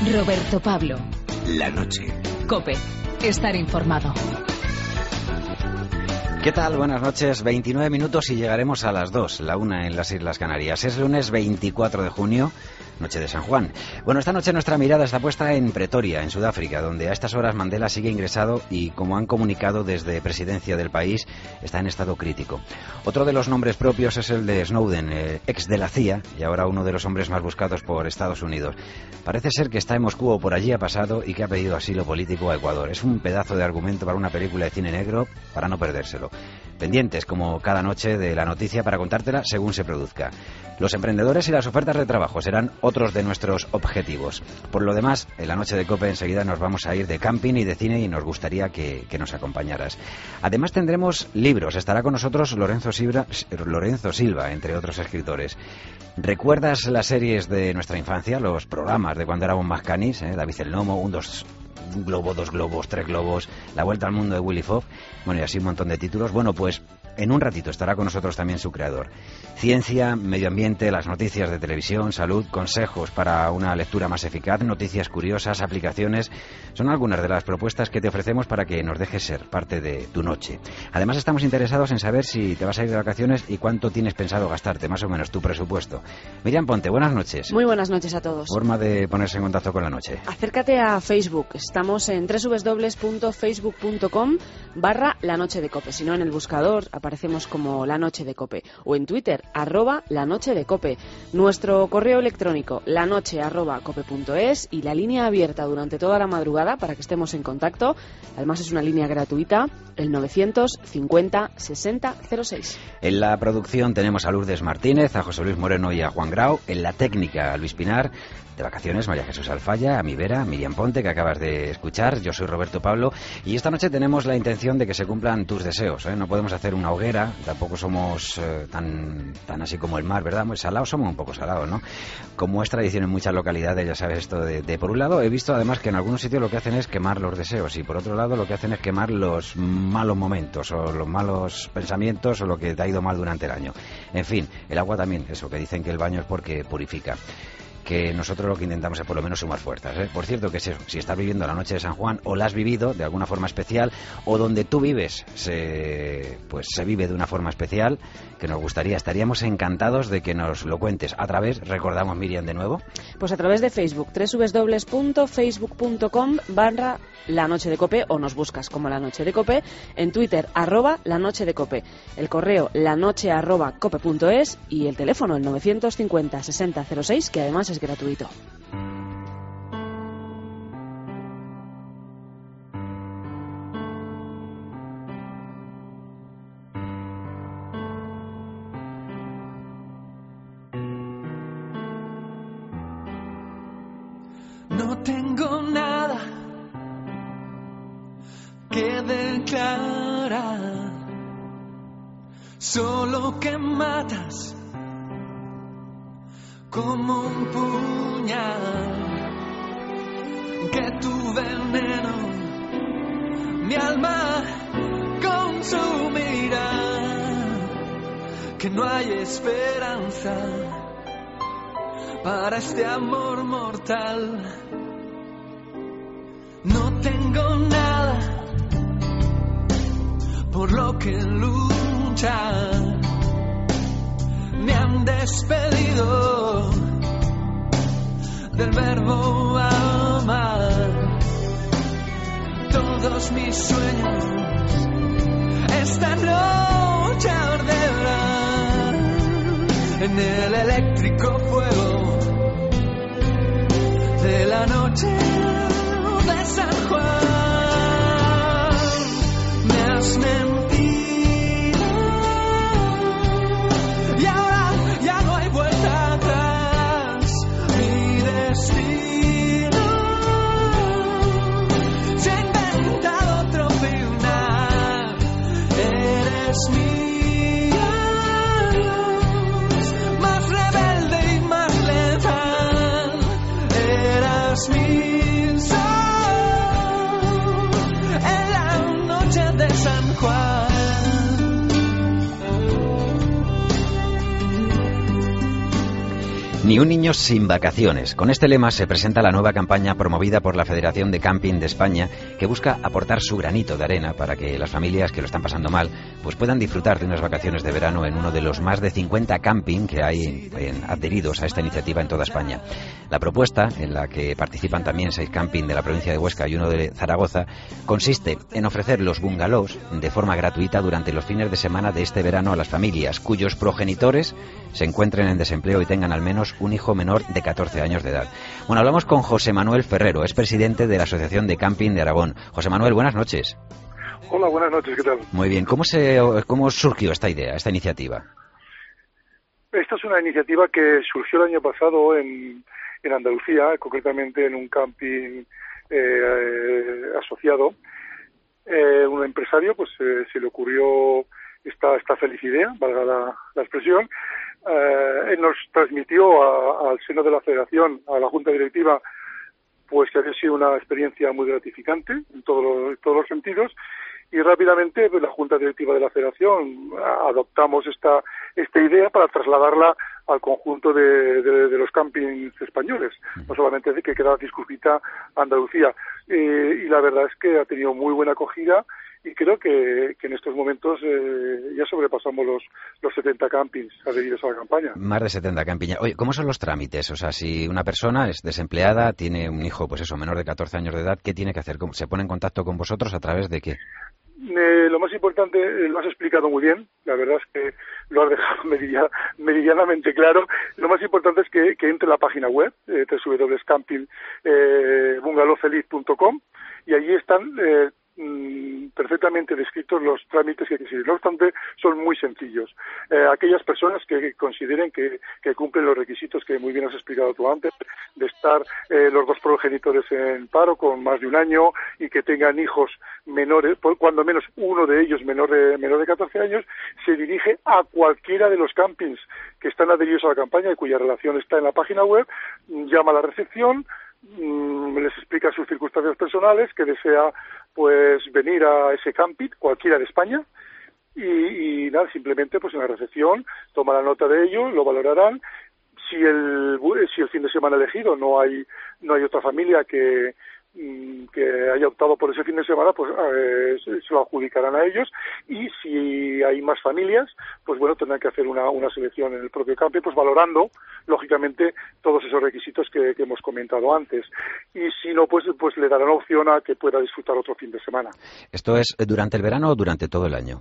Roberto Pablo. La noche. COPE. Estar informado. ¿Qué tal? Buenas noches. 29 minutos y llegaremos a las 2, la 1 en las Islas Canarias. Es lunes 24 de junio, noche de San Juan. Bueno, esta noche nuestra mirada está puesta en Pretoria, en Sudáfrica, donde a estas horas Mandela sigue ingresado y, como han comunicado desde Presidencia del país, está en estado crítico. Otro de los nombres propios es el de Snowden, ex de la CIA y ahora uno de los hombres más buscados por Estados Unidos. Parece ser que está en Moscú o por allí ha pasado y que ha pedido asilo político a Ecuador. Es un pedazo de argumento para una película de cine negro para no perdérselo. Pendientes, como cada noche, de la noticia para contártela según se produzca. Los emprendedores y las ofertas de trabajo serán otros de nuestros objetivos. Por lo demás, en la noche de COPE enseguida nos vamos a ir de camping y de cine y nos gustaría que nos acompañaras. Además tendremos libros. Estará con nosotros Lorenzo Silva, entre otros escritores. ¿Recuerdas las series de nuestra infancia? Los programas de cuando éramos más canis, David el Nomo, un globo, 2 globos, 3 globos, La vuelta al mundo de Willy Fogg, bueno, y así un montón de títulos. Bueno, pues en un ratito estará con nosotros también su creador. Ciencia, medio ambiente, las noticias de televisión, salud, consejos para una lectura más eficaz, noticias curiosas, aplicaciones. Son algunas de las propuestas que te ofrecemos para que nos dejes ser parte de tu noche. Además, estamos interesados en saber si te vas a ir de vacaciones y cuánto tienes pensado gastarte, más o menos tu presupuesto. Miriam Ponte, buenas noches. Muy buenas noches a todos. Forma de ponerse en contacto con la noche. Acércate a Facebook. Estamos en www.facebook.com/La Noche de Cope. Si no, en el buscador aparecemos como La Noche de Cope. O en Twitter, @La Noche de Cope. Nuestro correo electrónico, lanoche@cope.es, y la línea abierta durante toda la madrugada para que estemos en contacto. Además es una línea gratuita, el 950 60 06. En la producción tenemos a Lourdes Martínez, a José Luis Moreno y a Juan Grau. En la técnica, a Luis Pinar. De vacaciones, María Jesús Alfaya, a mi vera, Miriam Ponte, que acabas de escuchar. Yo soy Roberto Pablo y esta noche tenemos la intención de que se cumplan tus deseos, No podemos hacer una hoguera, tampoco somos tan así como el mar, ¿verdad? Muy salados, somos un poco salados, ¿no? Como es tradición en muchas localidades, ya sabes esto de por un lado, he visto además que en algunos sitios lo que hacen es quemar los deseos y por otro lado lo que hacen es quemar los malos momentos o los malos pensamientos o lo que te ha ido mal durante el año. En fin, el agua también, eso, que dicen que el baño es porque purifica. Que nosotros lo que intentamos es por lo menos sumar fuerzas, Por cierto, que si estás viviendo la noche de San Juan o la has vivido de alguna forma especial o donde tú vives se vive de una forma especial, que nos gustaría, estaríamos encantados de que nos lo cuentes a través, recordamos, Miriam, de nuevo. Pues a través de Facebook, www.facebook.com/La Noche de Cope, o nos buscas como La Noche de Cope, en Twitter, @La Noche de Cope, el correo lanoche@cope.es y el teléfono, el 950 60 06, que además es gratuito. No tengo nada que declarar, solo que matas como un puñal, que tu veneno mi alma consumirá, que no hay esperanza para este amor mortal. No tengo nada por lo que luchar, me han despedido del verbo amar. Todos mis sueños esta noche arderán en el eléctrico fuego de la noche de San Juan. Me has mentido y ahora ya no hay vuelta atrás. Mi destino se ha inventado otro final. Eres mi adiós, más rebelde y más letal. Eras mi sol en la noche de San Juan. Ni un niño sin vacaciones. Con este lema se presenta la nueva campaña promovida por la Federación de Camping de España, que busca aportar su granito de arena para que las familias que lo están pasando mal pues puedan disfrutar de unas vacaciones de verano en uno de los más de 50 camping que hay adheridos a esta iniciativa en toda España. La propuesta, en la que participan también 6 camping de la provincia de Huesca y uno de Zaragoza, consiste en ofrecer los bungalows de forma gratuita durante los fines de semana de este verano a las familias cuyos progenitores se encuentren en desempleo y tengan al menos un hijo menor de 14 años de edad. Bueno, hablamos con José Manuel Ferrero, es presidente de la Asociación de Camping de Aragón. José Manuel, buenas noches. Hola, buenas noches, ¿qué tal? Muy bien, ¿cómo surgió esta idea, esta iniciativa? Esta es una iniciativa que surgió el año pasado en Andalucía, concretamente en un camping asociado. Un empresario pues se le ocurrió esta feliz idea, valga la expresión. Él nos transmitió al seno de la Federación, a la Junta Directiva, pues que había sido una experiencia muy gratificante en todos los sentidos, y rápidamente pues, la Junta Directiva de la Federación adoptamos esta idea para trasladarla al conjunto de los campings españoles, no solamente de que quedaba circunscrita a Andalucía, y la verdad es que ha tenido muy buena acogida. Y creo que en estos momentos ya sobrepasamos los 70 campings adheridos a la campaña. Más de 70 campings. Oye, ¿cómo son los trámites? O sea, si una persona es desempleada, tiene un hijo, pues eso, menor de 14 años de edad, ¿qué tiene que hacer? ¿Se pone en contacto con vosotros a través de qué? Lo más importante, lo has explicado muy bien, la verdad es que lo has dejado meridianamente claro. Lo más importante es que entre a la página web, www.campingbungalowfeliz.com, y allí están perfectamente descritos los trámites que hay que seguir. No obstante, son muy sencillos. Aquellas personas que consideren que cumplen los requisitos que muy bien has explicado tú antes, de estar los dos progenitores en paro con más de un año y que tengan hijos menores, cuando menos uno de ellos menor de 14 años, se dirige a cualquiera de los campings que están adheridos a la campaña y cuya relación está en la página web, llama a la recepción, les explica sus circunstancias personales, que desea pues venir a ese camping, cualquiera de España, y nada, simplemente pues en la recepción toma la nota de ello, lo valorarán. Si el fin de semana elegido no hay otra familia que haya optado por ese fin de semana, pues se lo adjudicarán a ellos, y si hay más familias, pues bueno, tendrán que hacer una selección en el propio camping, pues valorando, lógicamente, todos esos requisitos que hemos comentado antes. Y si no, pues le darán opción a que pueda disfrutar otro fin de semana. ¿Esto es durante el verano o durante todo el año?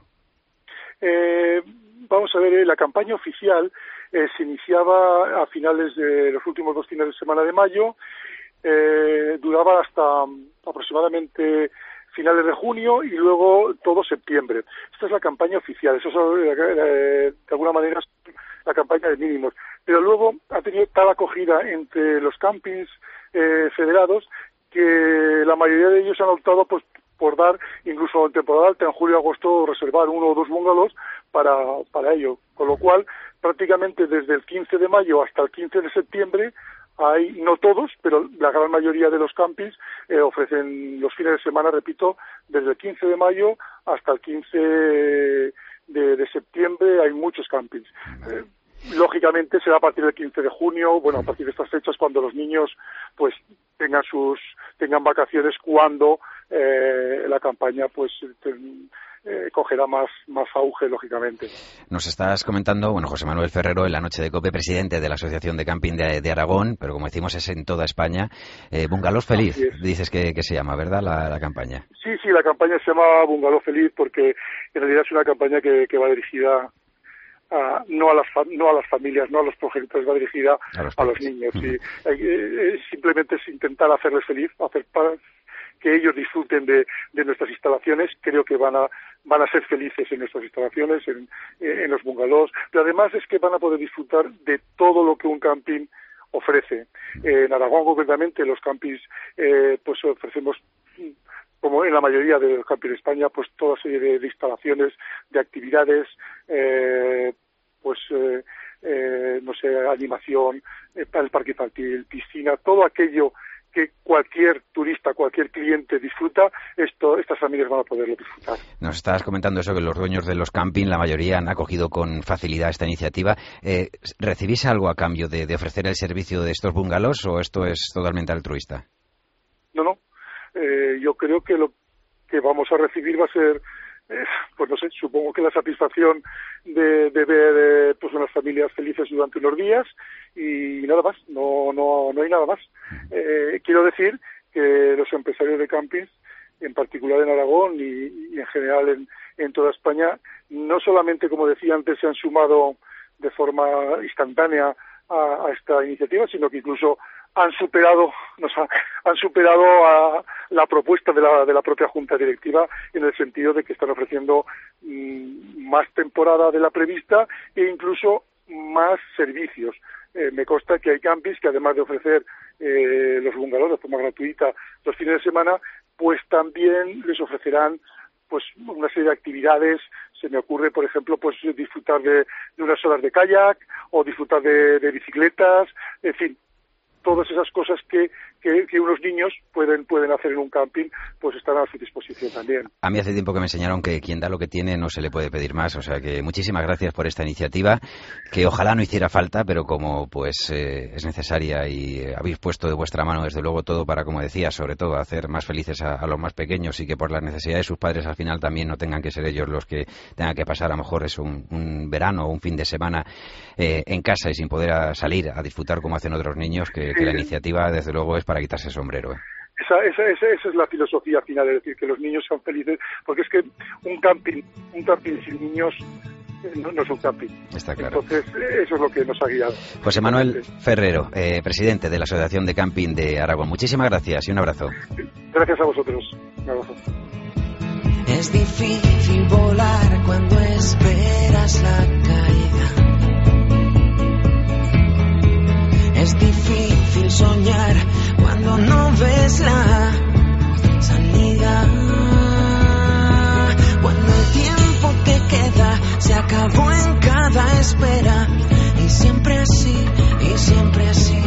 Vamos a ver, la campaña oficial se iniciaba a finales de los últimos 2 fines de semana de mayo, duraba hasta aproximadamente finales de junio y luego todo septiembre. Esta es la campaña oficial, eso es de alguna manera la campaña de mínimos. Pero luego ha tenido tal acogida entre los campings federados que la mayoría de ellos han optado pues por dar, incluso en temporada alta, en julio y agosto, reservar 1 o 2 bungalows para ello. Con lo cual, prácticamente desde el 15 de mayo hasta el 15 de septiembre, hay, no todos, pero la gran mayoría de los campings ofrecen los fines de semana, repito, desde el 15 de mayo hasta el 15 de septiembre hay muchos campings. Lógicamente será a partir del 15 de junio, bueno, a partir de estas fechas cuando los niños pues tengan vacaciones, cuando la campaña pues cogerá más auge, lógicamente. Nos estás comentando, bueno, José Manuel Ferrero, en la noche de COPE, presidente de la Asociación de Camping de Aragón, pero como decimos es en toda España. Bungalows Feliz, dices que se llama, ¿verdad, la campaña? Sí, la campaña se llama Bungalow Feliz porque en realidad es una campaña que va dirigida no a las familias, no a los progenitores, va dirigida a los niños. Y simplemente es intentar hacerles feliz, que ellos disfruten de nuestras instalaciones. Creo que van a ser felices en nuestras instalaciones, en los bungalows, pero además es que van a poder disfrutar de todo lo que un camping ofrece. En Aragón, concretamente, los campings pues ofrecemos, como en la mayoría de los campings de España, pues toda serie de instalaciones, de actividades, no sé, animación, el parque infantil, piscina, todo aquello que cualquier turista, cualquier cliente disfruta, estas familias van a poderlo disfrutar. Nos estabas comentando eso, que los dueños de los camping, la mayoría han acogido con facilidad esta iniciativa. ¿Recibís algo a cambio de ofrecer el servicio de estos bungalows o esto es totalmente altruista? No. Yo creo que lo que vamos a recibir va a ser, pues no sé, supongo que la satisfacción de ver pues unas familias felices durante unos días y nada más, no hay nada más. Quiero decir que los empresarios de campings, en particular en Aragón y en general en toda España, no solamente, como decía antes, se han sumado de forma instantánea a esta iniciativa, sino que incluso han superado a la propuesta de la propia Junta Directiva, en el sentido de que están ofreciendo más temporada de la prevista e incluso más servicios. Me consta que hay campings que, además de ofrecer los bungalows de forma gratuita los fines de semana, pues también les ofrecerán pues una serie de actividades. Se me ocurre, por ejemplo, pues disfrutar de unas horas de kayak o disfrutar de bicicletas, en fin, todas esas cosas que unos niños pueden hacer en un camping, pues están a su disposición también. A mí hace tiempo que me enseñaron que quien da lo que tiene no se le puede pedir más, o sea que muchísimas gracias por esta iniciativa, que ojalá no hiciera falta, pero como pues es necesaria y habéis puesto de vuestra mano desde luego todo para, como decía, sobre todo hacer más felices a los más pequeños y que por las necesidades de sus padres al final también no tengan que ser ellos los que tengan que pasar a lo mejor es un verano o un fin de semana en casa y sin poder salir a disfrutar como hacen otros niños, que la iniciativa desde luego es para quitarse el sombrero. Esa es la filosofía final, es decir, que los niños sean felices, porque es que un camping sin niños no es un camping. Está claro. Entonces, eso es lo que nos ha guiado. José Manuel Ferrero, presidente de la Asociación de Camping de Aragón. Muchísimas gracias y un abrazo. Gracias a vosotros. Un abrazo. Es difícil volar cuando esperas la caída. Es difícil soñar cuando no ves la salida. Cuando el tiempo que queda se acabó en cada espera. Y siempre así, y siempre así.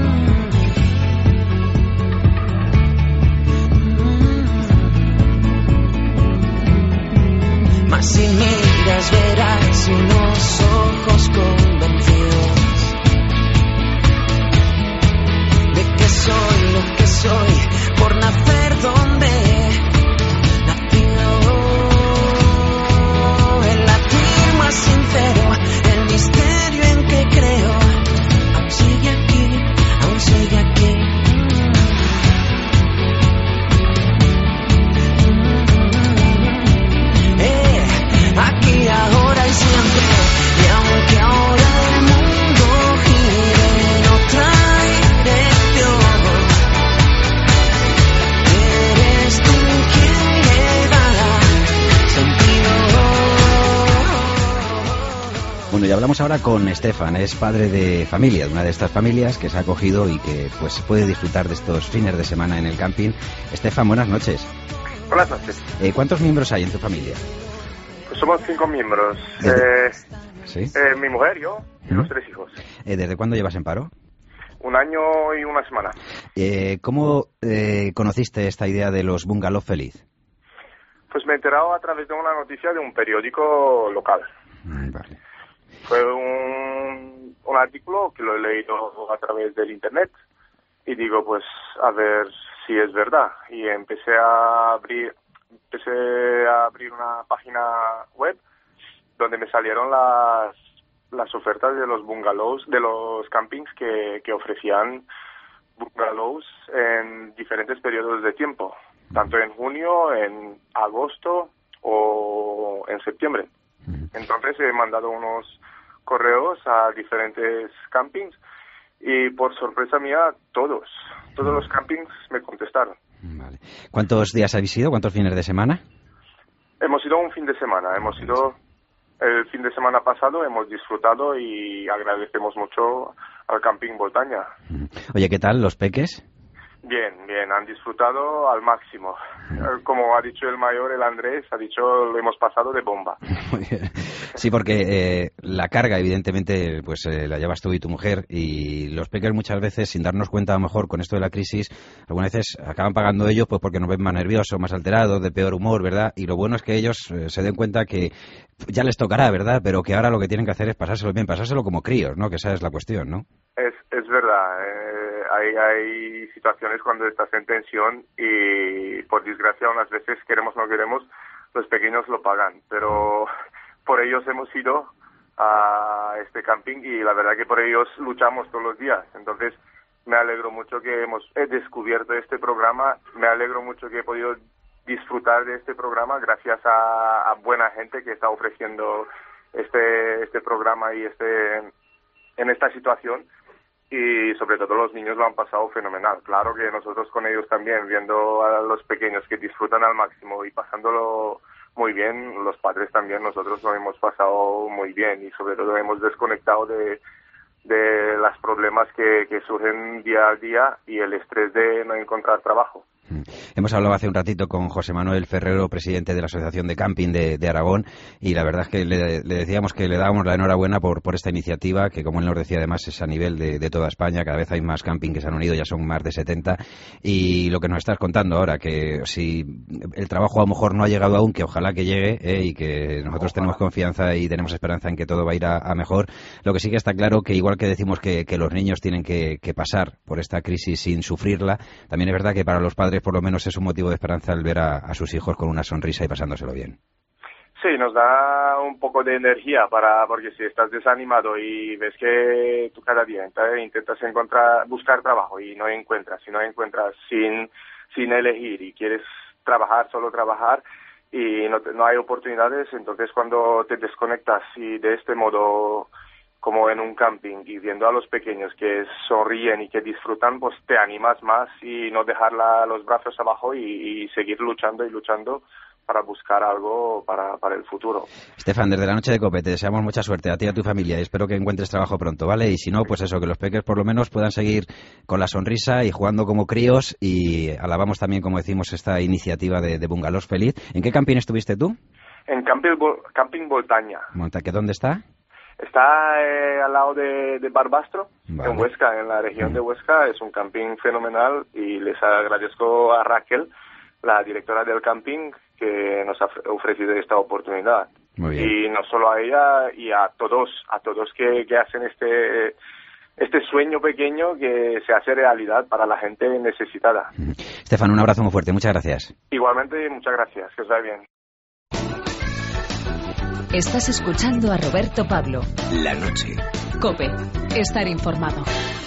Mas si miras verás unos ojos convencidos de que soy lo que soy por nacer donde he nacido. El latir más sincero, el misterio en que creo, aún sigue aquí, aún sigue aquí. Aquí, ahora y siempre, y aunque ahora el mundo gire en otra dirección, eres tú quien le da sentido. Bueno, y hablamos ahora con Estefan, es padre de familia, de una de estas familias que se ha acogido y que pues puede disfrutar de estos fines de semana en el camping. Estefan, buenas noches. Buenas noches. ¿Cuántos miembros hay en tu familia? Somos 5 miembros. ¿Sí? Mi mujer, yo y los 3 hijos. ¿Desde cuándo llevas en paro? 1 año y 1 semana. ¿Cómo conociste esta idea de los bungalow feliz? Pues me he enterado a través de una noticia de un periódico local. Vale. Fue un artículo que lo he leído a través del internet y digo, pues a ver si es verdad. Y empecé a abrir una página web donde me salieron las ofertas de los bungalows, de los campings que ofrecían bungalows en diferentes periodos de tiempo, tanto en junio, en agosto o en septiembre. Entonces he mandado unos correos a diferentes campings y por sorpresa mía todos los campings me contestaron. Vale. ¿Cuántos días habéis ido? ¿Cuántos fines de semana? Hemos ido un fin de semana. Hemos ido el fin de semana pasado, hemos disfrutado y agradecemos mucho al Camping Voltaña. Oye, ¿qué tal los peques? Bien, han disfrutado al máximo. Como ha dicho el mayor, el Andrés, ha dicho lo hemos pasado de bomba. Muy bien. Sí, porque la carga, evidentemente, pues la llevas tú y tu mujer, y los peques muchas veces, sin darnos cuenta, a lo mejor con esto de la crisis, algunas veces acaban pagando ellos pues porque nos ven más nerviosos, más alterados, de peor humor, ¿verdad? Y lo bueno es que ellos se den cuenta que ya les tocará, ¿verdad? Pero que ahora lo que tienen que hacer es pasárselo bien, pasárselo como críos, ¿no? Que esa es la cuestión, ¿no? Es verdad. Hay situaciones cuando estás en tensión y, por desgracia, unas veces, queremos o no queremos, los pequeños lo pagan. Pero por ellos hemos ido a este camping y la verdad que por ellos luchamos todos los días. Entonces, me alegro mucho que he descubierto este programa, me alegro mucho que he podido disfrutar de este programa gracias a buena gente que está ofreciendo este programa y en esta situación. Y sobre todo los niños lo han pasado fenomenal. Claro que nosotros con ellos también, viendo a los pequeños que disfrutan al máximo y pasándolo muy bien, los padres también, nosotros lo hemos pasado muy bien y sobre todo hemos desconectado de los problemas que surgen día a día y el estrés de no encontrar trabajo. Hemos hablado hace un ratito con José Manuel Ferrero, presidente de la Asociación de Camping de Aragón, y la verdad es que le decíamos que le dábamos la enhorabuena por esta iniciativa, que como él nos decía además es a nivel de toda España, cada vez hay más camping que se han unido, ya son más de 70, y lo que nos estás contando ahora, que si el trabajo a lo mejor no ha llegado aún, que ojalá que llegue, y que nosotros tenemos confianza y tenemos esperanza en que todo va a ir a mejor. Lo que sí que está claro que igual que decimos que los niños tienen que pasar por esta crisis sin sufrirla, también es verdad que para los padres por lo menos es un motivo de esperanza el ver a sus hijos con una sonrisa y pasándoselo bien. Sí, nos da un poco de energía porque si estás desanimado y ves que tú cada día intentas buscar trabajo y no encuentras sin elegir y quieres solo trabajar y no hay oportunidades, entonces cuando te desconectas y de este modo como en un camping y viendo a los pequeños que sonríen y que disfrutan, pues te animas más y no dejar los brazos abajo y seguir luchando para buscar algo para el futuro. Estefan, desde la noche de COPE te deseamos mucha suerte a ti y a tu familia y espero que encuentres trabajo pronto, ¿vale? Y si no, pues eso, que los peques por lo menos puedan seguir con la sonrisa y jugando como críos, y alabamos también, como decimos, esta iniciativa de Bungalows Feliz. ¿En qué camping estuviste tú? En Camping Voltaña. ¿Que dónde está? Está al lado de Barbastro, vale. En Huesca, en la región de Huesca. Es un camping fenomenal y les agradezco a Raquel, la directora del camping, que nos ha ofrecido esta oportunidad. Muy bien. Y no solo a ella, y a todos que hacen este sueño pequeño que se hace realidad para la gente necesitada. Estefan, un abrazo muy fuerte, muchas gracias. Igualmente, muchas gracias, que os vaya bien. Estás escuchando a Roberto Pablo. La noche. COPE. Estar informado.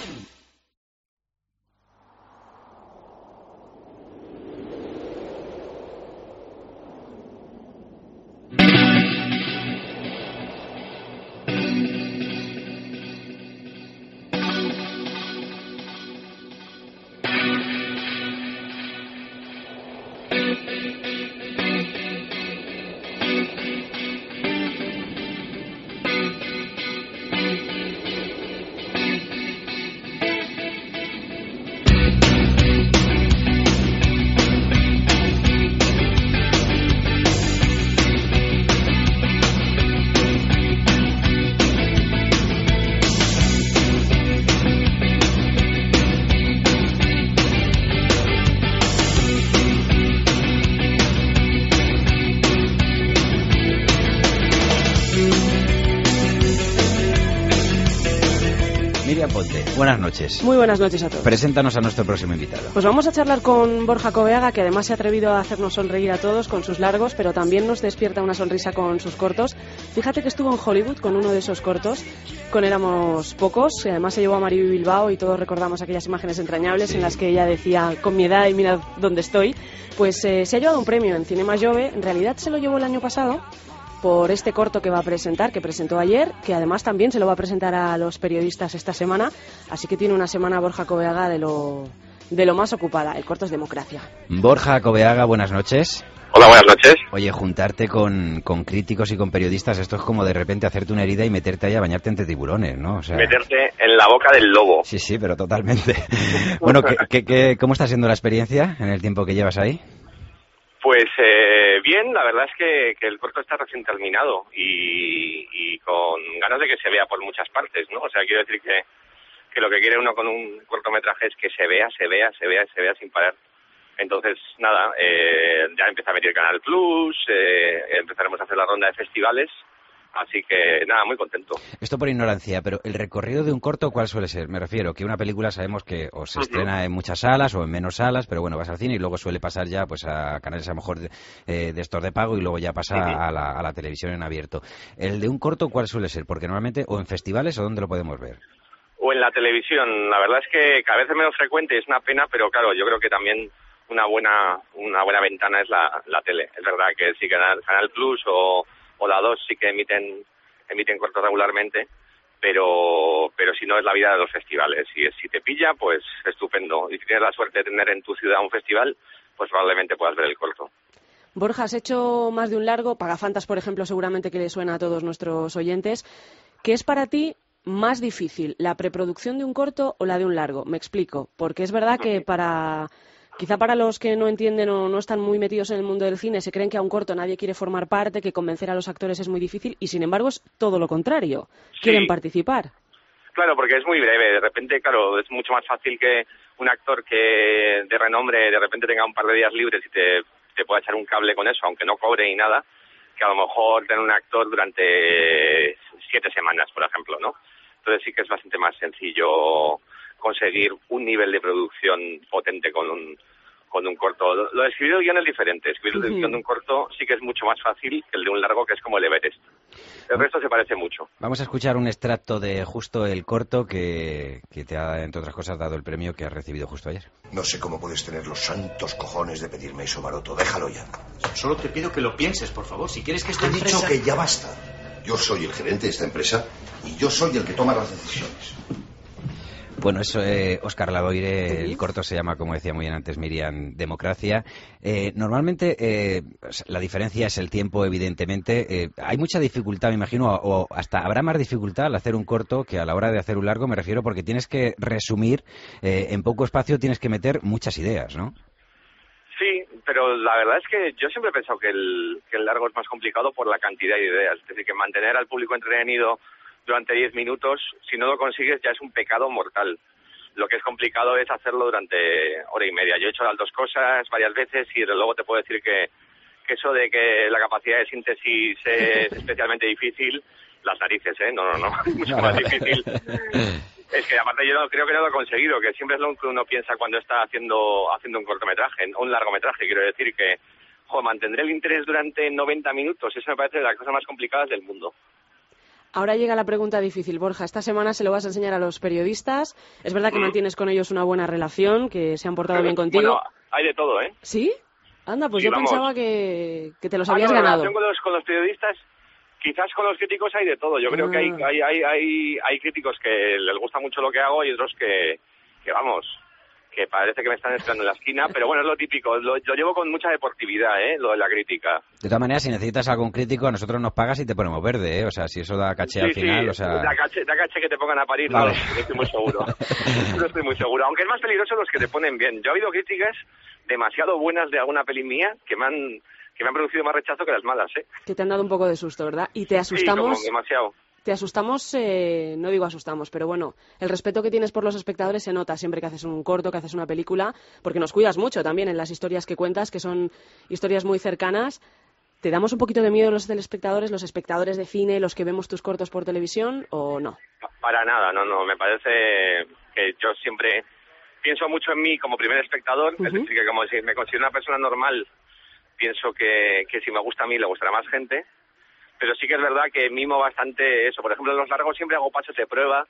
Buenas noches. Muy buenas noches a todos. Preséntanos a nuestro próximo invitado. Pues vamos a charlar con Borja Coveaga, que además se ha atrevido a hacernos sonreír a todos con sus largos, pero también nos despierta una sonrisa con sus cortos. Fíjate que estuvo en Hollywood con uno de esos cortos, con Éramos Pocos, que además se llevó a Mariby Bilbao y todos recordamos aquellas imágenes entrañables en las que ella decía, con mi edad y mira dónde estoy. Pues se ha llevado un premio en Cinema Jove, en realidad se lo llevó el año pasado, por este corto que va a presentar, que presentó ayer, que además también se lo va a presentar a los periodistas esta semana, así que tiene una semana Borja Coveaga de lo más ocupada. El corto es Democracia. Borja Coveaga, buenas noches. Hola, buenas noches. Oye, juntarte con críticos y con periodistas, esto es como de repente hacerte una herida y meterte ahí a bañarte entre tiburones, ¿no? O sea... Meterte en la boca del lobo. Sí, pero totalmente. Bueno, ¿cómo está siendo la experiencia en el tiempo que llevas ahí? Pues bien, la verdad es que el corto está recién terminado y con ganas de que se vea por muchas partes, ¿no? O sea, quiero decir que lo que quiere uno con un cortometraje es que se vea sin parar. Entonces, nada, ya empieza a venir Canal Plus, empezaremos a hacer la ronda de festivales, así que nada, muy contento. Esto por ignorancia, pero el recorrido de un corto, ¿cuál suele ser? Me refiero que una película sabemos que o se estrena en muchas salas o en menos salas, pero bueno, vas al cine y luego suele pasar ya pues a canales a lo mejor de estos de pago y luego ya pasa a la televisión en abierto. ¿El de un corto cuál suele ser? Porque normalmente o en festivales o ¿dónde lo podemos ver? O en la televisión. La verdad es que cada vez es menos frecuente, es una pena, pero claro, yo creo que también una buena ventana es la tele. Es verdad que sí, Canal Plus o la 2 sí que emiten cortos regularmente, pero si no es la vida de los festivales. Y si te pilla, pues estupendo. Y si tienes la suerte de tener en tu ciudad un festival, pues probablemente puedas ver el corto. Borja, has hecho más de un largo, Pagafantas, por ejemplo, seguramente que le suena a todos nuestros oyentes. ¿Qué es para ti más difícil, la preproducción de un corto o la de un largo? Me explico, porque es verdad que quizá para los que no entienden o no están muy metidos en el mundo del cine, se creen que a un corto nadie quiere formar parte, que convencer a los actores es muy difícil y, sin embargo, es todo lo contrario. Quieren participar. Claro, porque es muy breve. De repente, claro, es mucho más fácil que un actor que de renombre de repente tenga un par de días libres y te pueda echar un cable con eso, aunque no cobre ni nada, que a lo mejor tener un actor durante 7 semanas, por ejemplo, ¿no? Entonces sí que es bastante más sencillo conseguir un nivel de producción potente con un corto. Lo de escribir el guión es diferente. Escribir el guión de un corto sí que es mucho más fácil que el de un largo, que es como el Everest. El resto se parece mucho. Vamos a escuchar un extracto de justo el corto que te ha, entre otras cosas, dado el premio que has recibido justo ayer. No sé cómo puedes tener los santos cojones de pedirme eso, Maroto. Déjalo ya. Solo te pido que lo pienses, por favor. Si quieres que esta empresa... He dicho que ya basta. Yo soy el gerente de esta empresa y yo soy el que toma las decisiones. Bueno, eso, Óscar Lavoire, el corto se llama, como decía muy bien antes Miriam, Democracia. Normalmente la diferencia es el tiempo, evidentemente. Hay mucha dificultad, me imagino, o hasta habrá más dificultad al hacer un corto que a la hora de hacer un largo, me refiero, porque tienes que resumir, en poco espacio tienes que meter muchas ideas, ¿no? Sí, pero la verdad es que yo siempre he pensado que el largo es más complicado por la cantidad de ideas. Es decir, que mantener al público entretenido durante 10 minutos, si no lo consigues ya es un pecado mortal. Lo que es complicado es hacerlo durante hora y media. Yo he hecho las dos cosas varias veces y luego te puedo decir que eso de que la capacidad de síntesis es especialmente difícil, las narices, no, es mucho más difícil. Es que aparte yo creo que no lo he conseguido, que siempre es lo que uno piensa cuando está haciendo un cortometraje, un largometraje. Quiero decir que, mantendré el interés durante 90 minutos, eso me parece de las cosas más complicadas del mundo. Ahora llega la pregunta difícil, Borja. Esta semana se lo vas a enseñar a los periodistas. Es verdad que mantienes con ellos una buena relación, que se han portado bien contigo. Bueno, hay de todo, ¿eh? ¿Sí? Anda, pues sí, yo pensaba que te los habías ganado. Con los periodistas, quizás con los críticos hay de todo. Yo creo que hay críticos que les gusta mucho lo que hago y otros que que parece que me están esperando en la esquina, pero bueno, es lo típico, lo llevo con mucha deportividad, lo de la crítica. De todas maneras, si necesitas algún crítico, a nosotros nos pagas y te ponemos verde, O sea, si eso da caché al final, o sea... Da caché que te pongan a parir, vale. No estoy muy seguro. No estoy muy seguro, aunque es más peligroso los que te ponen bien. Yo he habido críticas demasiado buenas de alguna peli mía que me han producido más rechazo que las malas, Que te han dado un poco de susto, ¿verdad? Y te asustamos... Sí, como demasiado. Te asustamos, no digo asustamos, pero bueno, el respeto que tienes por los espectadores se nota siempre que haces un corto, que haces una película, porque nos cuidas mucho también en las historias que cuentas, que son historias muy cercanas. ¿Te damos un poquito de miedo los telespectadores, los espectadores de cine, los que vemos tus cortos por televisión, o no? Para nada, no, me parece que yo siempre pienso mucho en mí como primer espectador, es decir, que como si me considero una persona normal, pienso que si me gusta a mí, le gustará a más gente. Pero sí que es verdad que mimo bastante eso. Por ejemplo, en los largos siempre hago pasos de prueba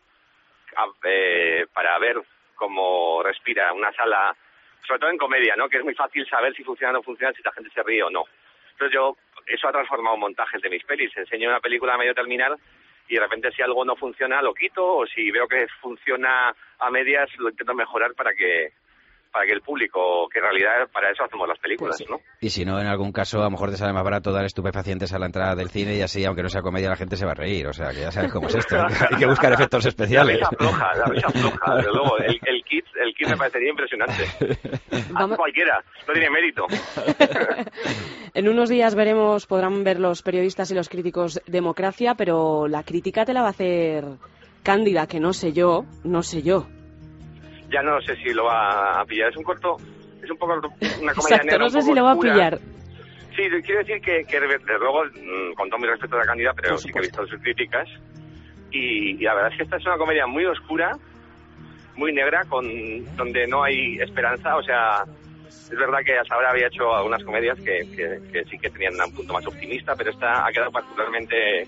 para ver cómo respira una sala, sobre todo en comedia, ¿no? Que es muy fácil saber si funciona o no funciona, si la gente se ríe o no. Entonces eso ha transformado montajes de mis pelis. Enseño una película a medio terminar y de repente si algo no funciona lo quito, o si veo que funciona a medias lo intento mejorar para que para que el público, que en realidad para eso hacemos las películas, ¿no? Y si no, en algún caso, a lo mejor te sale más barato dar estupefacientes a la entrada del cine y así, aunque no sea comedia, la gente se va a reír. O sea, que ya sabes cómo es esto. Hay que buscar efectos especiales. La risa floja. Desde luego, el kit me parecería impresionante. Vamos. Cualquiera, no tiene mérito. En unos días podrán ver los periodistas y los críticos Democracia, pero la crítica te la va a hacer Cándida, que no sé yo. Ya no sé si lo va a pillar. Es un poco una comedia Exacto, negra. No sé si lo va a pillar. Sí, quiero decir que desde luego, con todo mi respeto a la Cándida, pero sí que he visto sus críticas. Y la verdad es que esta es una comedia muy oscura, muy negra, donde no hay esperanza. O sea, es verdad que hasta ahora había hecho algunas comedias que sí que tenían un punto más optimista, pero esta ha quedado particularmente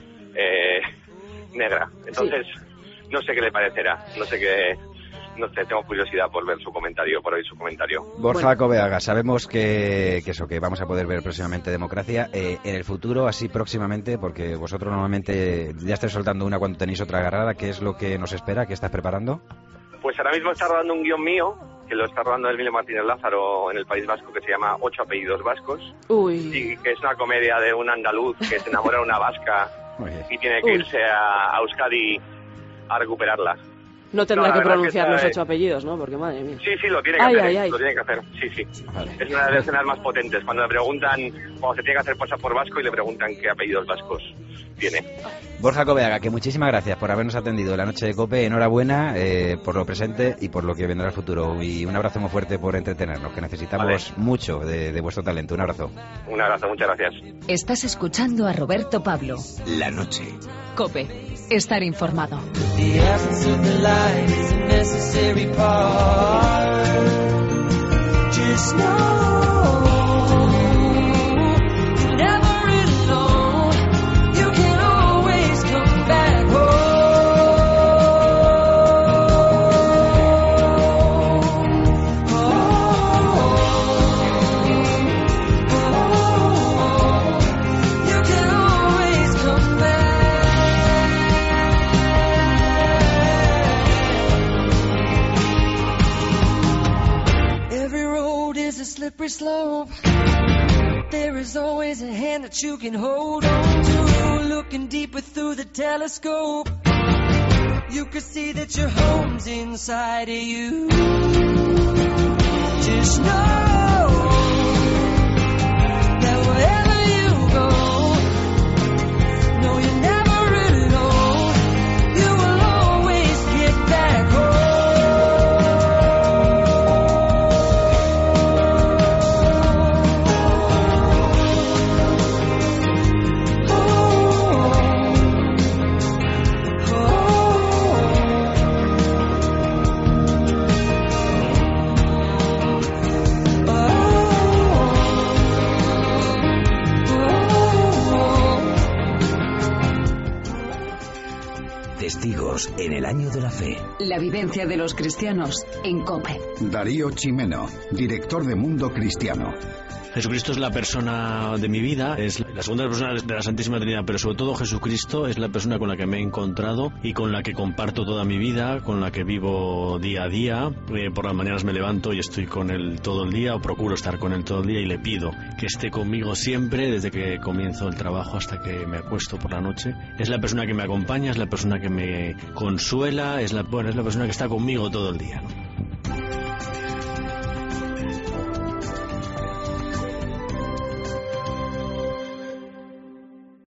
negra. Entonces, no sé qué le parecerá. No sé, tengo curiosidad por ver su comentario, por oír su comentario. Borja Coveaga, sabemos que vamos a poder ver próximamente Democracia. En el futuro, así próximamente, porque vosotros normalmente ya estáis soltando una cuando tenéis otra agarrada, ¿qué es lo que nos espera? ¿Qué estás preparando? Pues ahora mismo está rodando un guión mío, que lo está rodando Emilio Martínez Lázaro en el País Vasco, que se llama 8 apellidos vascos. Y que es una comedia de un andaluz que se enamora de una vasca y tiene que irse a Euskadi a recuperarla. No tendrá que pronunciar los 8 apellidos, ¿no? Porque madre mía. Sí, lo tiene que hacer. Lo tiene que hacer. Sí. Vale. Es una de las escenas más potentes. Cuando se tiene que hacer pasar por vasco y le preguntan qué apellidos vascos tiene. Borja Coveaga, que muchísimas gracias por habernos atendido la noche de COPE. Enhorabuena por lo presente y por lo que vendrá al futuro. Y un abrazo muy fuerte por entretenernos, que necesitamos mucho de vuestro talento. Un abrazo. Un abrazo, muchas gracias. Estás escuchando a Roberto Pablo. La noche. COPE. Estar informado. The absence of the light is a necessary part. Just know you're never alone. You can always come back You can always come back. Slippery slope. There is always a hand that you can hold on to. Looking deeper through the telescope, you can see that your home's inside of you. Just know that wherever you go, no, you're never alone. You will always get back home. Testigos en el año de la fe. La vivencia de los cristianos en COPE. Darío Chimeno, director de Mundo Cristiano. Jesucristo es la persona de mi vida, es la segunda persona de la Santísima Trinidad, pero sobre todo Jesucristo es la persona con la que me he encontrado y con la que comparto toda mi vida, con la que vivo día a día. Por las mañanas me levanto y estoy con Él todo el día, o procuro estar con Él todo el día, y le pido que esté conmigo siempre, desde que comienzo el trabajo hasta que me acuesto por la noche. Es la persona que me acompaña, es la persona que me consuela, es la persona que está conmigo todo el día, ¿no?